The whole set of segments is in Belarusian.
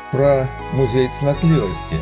Пра музей цнатлівасці.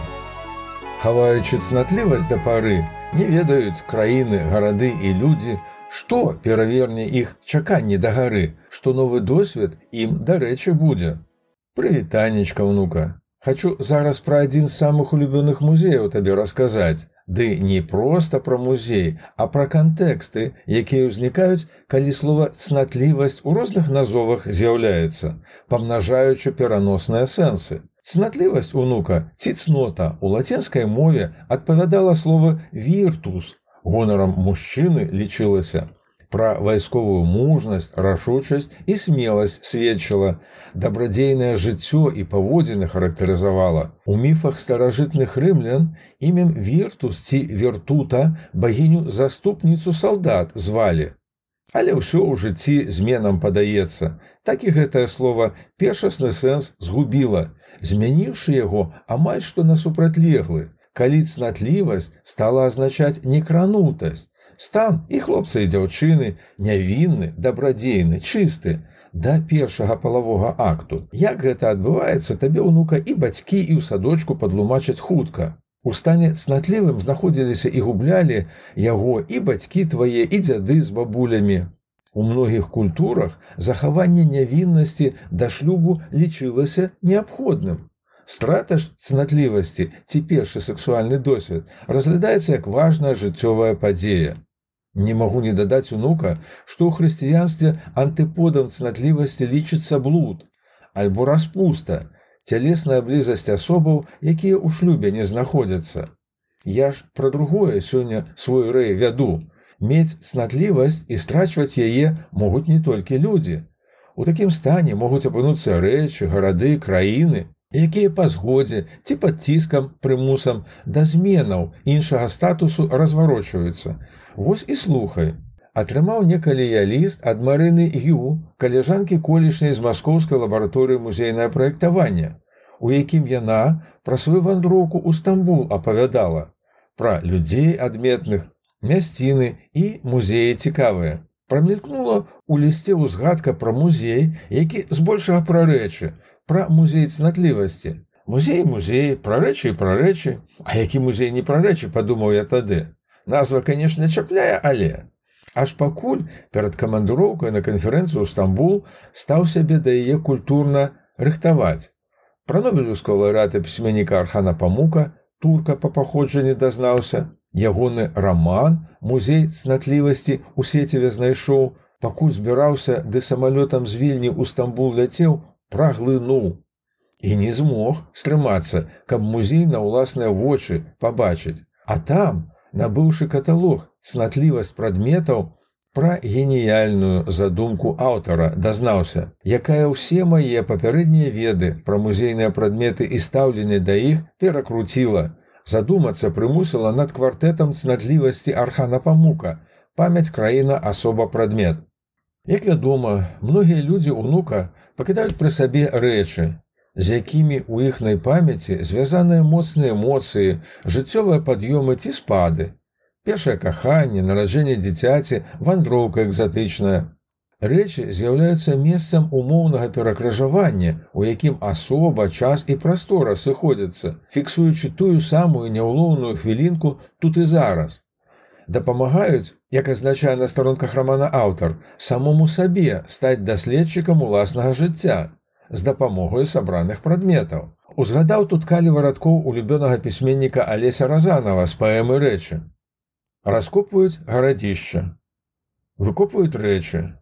Хаваючы цнатлівасць да пары, не ведаюць краіны, гарады і людзі, што пераверне іх чаканні да гары, што новы досвед ім дарэчы будзе. Прывітанечка, ўнука. Хачу зараз пра адзін з самых улюбёных музеяў табе расказаць. Ды не проста пра музей, а пра кантэксты, якія ўзнікаюць, калі слова «цнатлівасць» у розных назовах з'яўляецца, памнажаючы пераносныя сэнсы. Цнатлівасць, унука, ці цнота у лацінскай мове адпавядала слова «virtus», гонарам мужчыны лічылася. Пра вайсковую мужнасць, рашучасць і смеласць сведчыла, дабрадзейнае жыццё і паводзіны характарызавала. У міфах старажытных рымлян імем Віртус ці Вертута багіню-заступніцу салдат звалі. Але ўсё ў жыцці зменам падаецца. Так і гэтае слова першасны сэнс згубіла, змяніўшы яго амаль што на супрацьлеглы, калі цнатлівасць стала азначаць некранутасць. Стан і хлопцы і дзяўчыны нявінны, дабрадзейны, чысты, да першага палавога акту. Як гэта адбываецца, табе, унука, і бацькі, і ў садочку падлумачаць хутка. У стане цнатлівым знаходзіліся і гублялі яго і бацькі твае, і дзяды з бабулямі. У многіх культурах захаванне нявіннасці да шлюбу лічылася неабходным. Страта ж цнатлівасці ці першы сексуальны досвед разглядаецца як важная жыццёвая падзея. Не магу не дадаць, унука, што ў хрысціянстве антыподам цнатлівасці лічыцца блуд, альбо распуста, цялесная блізасць асобаў, якія ў шлюбе не знаходзяцца. Я ж пра другое сёння свой рэй вяду. Мець цнатлівасць і страчваць яе могуць не толькі людзі. У такім стане могуць апынуцца рэчы, гарады, краіны, якія па згодзе ці пад ціскам, прымусам да зменаў іншага статусу разварочваюцца. Вось і слухай. Атрымаў некалі я ліст ад Марыны Ю, калежанкі колішняй з маскоўскай лабараторыі музейнае праектавання, у якім яна пра сваю вандроўку ў Стамбул апавядала, пра людзей адметных, мясціны і музеі цікавыя. Прамелькнула ў лісце ўзгадка пра музей, які збольшага пра рэчы, пра музей цнатлівасці. Музей, пра рэчы і пра рэчы. А які музей не пра рэчы, падумаў я тады. Назва, канешне, чапляе, але. Аж пакуль перад камандыроўкай на канферэнцыю ў Стамбул стаў сябе да яе культурна рыхтаваць. Пра нобелеўскага лаўрэата пісьменніка Архана Памука, турка па паходжанні, дазнаўся. Ягоны раман «Музей цнатлівасці» у сеціве знайшоў, пакуль збіраўся ды самалётам з Вільні ў Стамбул ляцеў, праглынуў. І не змог стрымацца, каб музей на ўласныя вочы пабачыць. А там, набыўшы каталог «Цнатлівасць прадметаў», пра геніяльную задумку аўтара дазнаўся, якая ўсе мае папярэднія веды пра музейныя прадметы і стаўленне да іх перакруціла. Задумацца прымусіла над квартэтам цнатлівасці Архана Памука «Памяць, краіна, асоба, прадмет». Як вядома, многія людзі, унука, пакідаюць пры сабе рэчы, з якімі ў іхнай памяці звязаныя моцныя эмоцыі, жыццёвыя пад'ёмы ці спады. Першае каханне, нараджэнне дзіцяці, вандроўка экзатычная. Рэчы з'яўляюцца месцам умоўнага перакрыжавання, у якім асоба, час і прастора сыходзяцца, фіксуючы тую самую няўлоўную хвілінку тут і зараз. Дапамагаюць, як азначае на старонках рамана аўтар, самому сабе стаць даследчыкам уласнага жыцця з дапамогай сабраных прадметаў. Узгадаў тут каліва радкоў улюбёнага пісьменніка Алеся Разанова з паэмы «Рэчы». Раскопваюць гарадзішча, выкопваюць рэчы.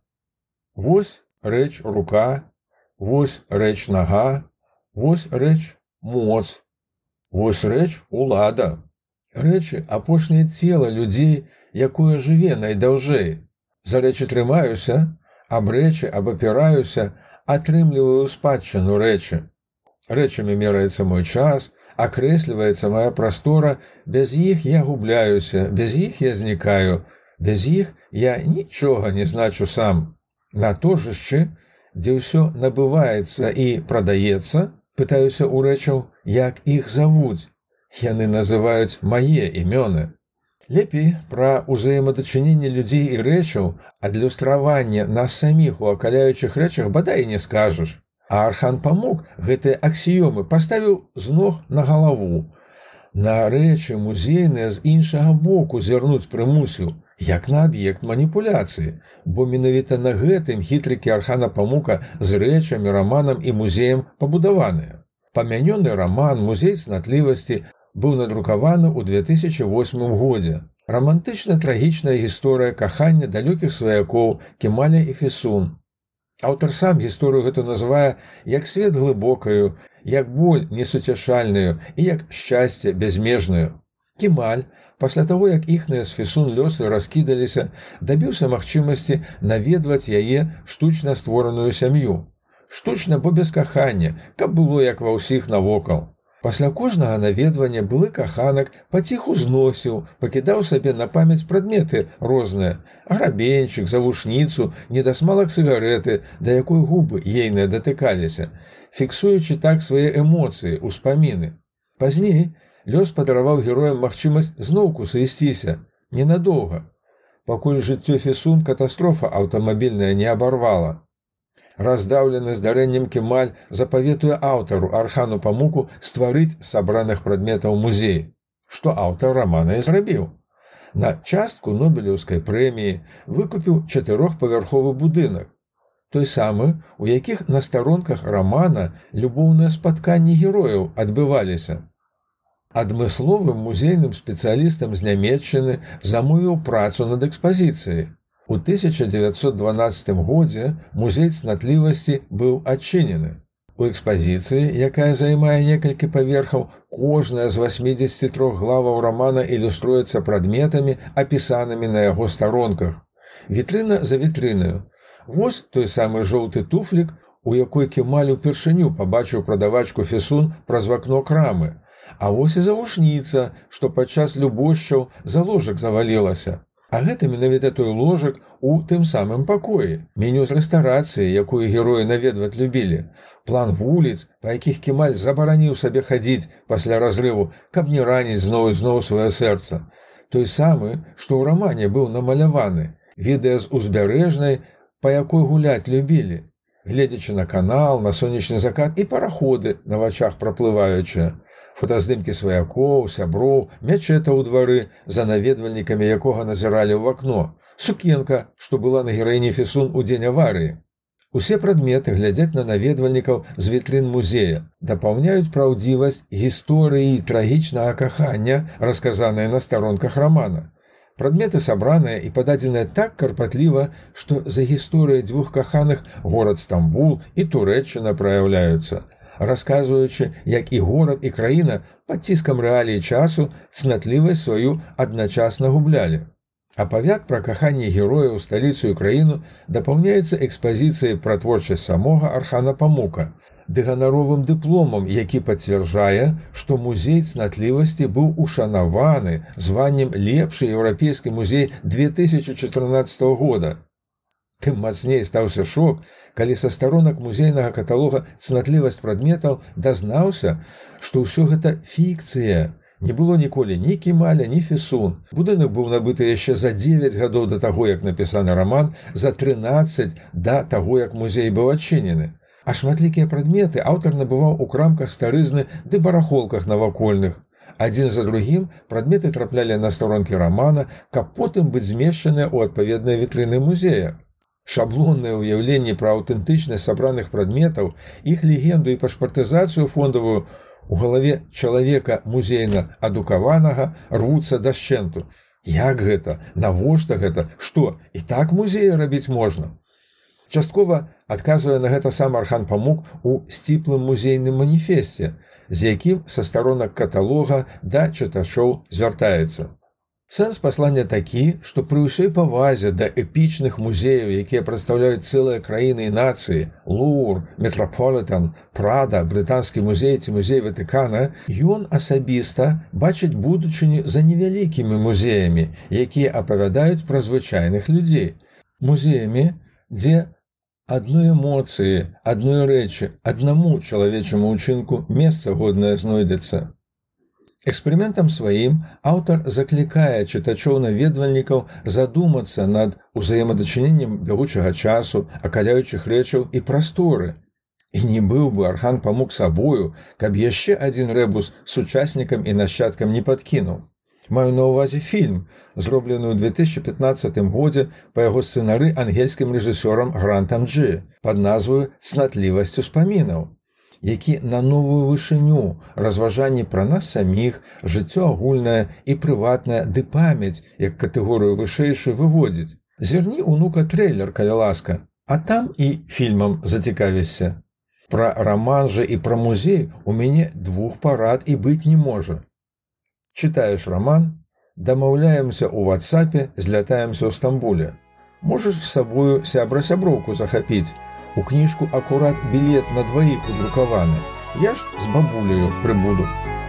Вось рэч рука, вось рэч нага, вось рэч моц, вось рэч улада. Рэчы апошняе цела людзей, якое жыве найдаўжэй. За рэчы трымаюся, аб рэчы абапіраюся, атрымліваю спадчыну рэчы. Рэчамі мераецца мой час, акрэсліваецца мая прастора, без іх я губляюся, без іх я знікаю, без іх я нічога не значу сам. На торжышчы, дзе ўсё набываецца і прадаецца, пытаюся ў рэчаў, як іх завуць. Яны называюць мае імёны. Лепей пра ўзаемадачыненне людзей і рэчаў, адлюстраванне нас саміх у акаляючых рэчах бадай не скажаш. А Архан Памук гэтыя аксіёмы паставіў з ног на галаву. На рэчы музейныя з іншага боку зірнуць прымусіў, як на аб'ект маніпуляцыі, бо менавіта на гэтым хітрыкі Архана Памука з рэчамі, раманам і музеем пабудаваныя. Памянёны раман «Музей цнатлівасці» быў надрукаваны ў 2008 годзе. Рамантычна-трагічная гісторыя кахання далёкіх сваякоў Кемаля і Фісун. Аўтар сам гісторыю гэту называе як свет глыбокаю, як боль несуцяшальную і як шчасце бязмежную. Кемаль, пасля таго, як іхныя з Фісун лёсы раскідаліся, дабіўся магчымасці наведваць яе штучна створаную сям'ю. Штучна, бо без кахання, каб было як ва ўсіх навокал. Пасля кожнага наведвання былы каханак паціху зносіў, пакідаў сабе на памяць прадметы розныя, грабеньчык, завушніцу, недасмалак цыгарэты, да якой губы ейныя датыкаліся, фіксуючы так свае эмоцыі, успаміны. Пазней лёс падараваў героям магчымасць зноўку сысціся, ненадоўга, пакуль жыццё Фісун катастрофа аўтамабільная не абарвала. Раздаўлены здарэннем Кемаль запаветуе аўтару Архану Памуку стварыць сабраных прадметаў музей, што аўтар рамана і зрабіў. На частку Нобелеўскай прэміі выкупіў 4-павярховы будынак, той самы, у якіх на старонках рамана любоўныя спатканні герояў адбываліся. Адмысловым музейным спецыялістам з Нямецчыны замовіў працу над экспазіцыяй. У 1912 годзе музей цнатлівасці быў адчынены. У экспазіцыі, якая займае некалькі паверхаў, кожная з 83 главаў рамана ілюструецца прадметамі, апісанымі на яго старонках. Вітрына за вітрынаю. Вось той самы жоўты туфлік, у якой Кемаль упершыню пабачыў прадавачку Фісун праз вакно крамы. А вось і завушніца, што падчас любошчаў за ложак завалілася. А гэта менавіта той ложак у тым самым пакоі. Меню з рэстарацыі, якую героі наведваць любілі. План вуліц, па якіх Кемаль забараніў сабе хадзіць пасля разрыву, каб не раніць зноў і зноў сваё сэрца. Той самы, што ў рамане быў намаляваны. Відэа з узбярэжнай, па якой гуляць любілі. Гледзячы на канал, на сонечны закат і параходы на вачах праплываючыя. Фотаздымкі сваякоў, сяброў, мячэта ў двары, за наведвальнікамі якога назіралі ў вакно, сукенка, што была на гераіне Фісун у дзень аварыі. Усе прадметы глядзяць на наведвальнікаў з вітрын музея, дапаўняюць праўдзівасць гісторыі трагічнага кахання, расказаныя на старонках рамана. Прадметы сабраныя і пададзеныя так карпатліва, што за гісторыяй дзвюх каханых горад Стамбул і Турэччына праяўляюцца, расказваючы, як і горад, і краіна пад ціскам рэалій часу цнатлівасць сваю адначасна гублялі. Апавяд пра каханне герояў, сталіцу і краіну дапаўняецца экспазіцыяй пра творчасць самога Архана Памука, ды ганаровым дыпломам, які пацвярджае, што музей цнатлівасці быў ушанаваны званнем лепшы еўрапейскі музей 2014 года. Тым мацней стаўся шок, калі са старонак музейнага каталога «Цнатлівасць прадметаў» дазнаўся, што ўсё гэта фікцыя. Не было ніколі ні Кемаля, ні Фісун. Будынак быў набыты яшчэ за 9 гадоў да таго, як напісаны раман, за 13 да таго, як музей быў адчынены. А шматлікія прадметы аўтар набываў у крамках старызны ды барахолках навакольных. Адзін за другім прадметы траплялі на старонкі рамана, каб потым быць змешчаныя ў адпаведныя вітрыны музея. Шаблоннае ўяўленне пра аўтэнтычнасць сабраных прадметаў, іх легенду і пашпартызацыю фондавую у галаве чалавека музейна адукаванага рвуцца дашчэнту. Як гэта? Навошта гэта? Што, і так музеі рабіць можна? Часткова адказвае на гэта сам Архан Памук у сціплым музейным маніфесце, з якім са старонак каталога да чытачоў звяртаецца. Сэнс паслання такі, што пры ўсёй павазе да эпічных музеяў, якія прадстаўляюць цэлыя краіны і нацыі, Лувр, Метраполітан, Прада, брытанскі музей ці музей Ватыкана, ён асабіста бачыць будучыню за невялікімі музеямі, якія апавядаюць пра звычайных людзей. Музеямі, дзе адной эмоцыі, адной рэчы, аднаму чалавечаму ўчынку месца годнае знойдзецца. Эксперыментам сваім аўтар заклікае чытачоў-наведвальнікаў задумацца над узаемадачыненнем бягучага часу, акаляючых рэчаў і прасторы. І не быў бы Архан Памук сабою, каб яшчэ адзін рэбус сучаснікам і нашчадкам не падкінуў. Маю на ўвазе фільм, зроблены ў 2015 годзе па яго сцэнары ангельскім рэжысёрам Грантам Джы пад назваю «Цнатлівасць успамінаў», які на новую вышыню разважанні пра нас саміх, жыццё агульнае і прыватнае ды памяць як катэгорыю вышэйшую выводзіць. Зірні, унука, трэйлер, калі ласка, а там і фільмам зацікавішся. Пра раман жа і пра музей у мяне двух парад і быць не можа. Чытаеш раман, дамаўляемся ў ватсапе, злятаемся ў Стамбуле. Можаш з сабою сябра-сяброўку захапіць. У кніжку акурат білет на дваіх удрукаваны. Я ж з бабуляю прыбуду.